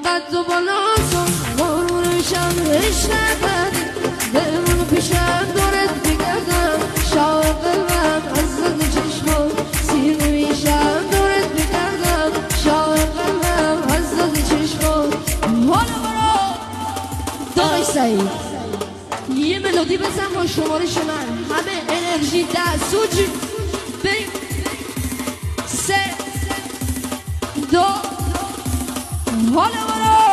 قد و بالاتون قرونشم عشق نکردی دلمون پیشم دورت بگردم شاق قلبم از زد چشمون سیر میشم دورت بگردم شاق قلبم از زد چشمون حالا برو دای سعید یه ملودی بزن با شمارش من همه انرژی دست سوچی بریم 3 2 حالا برو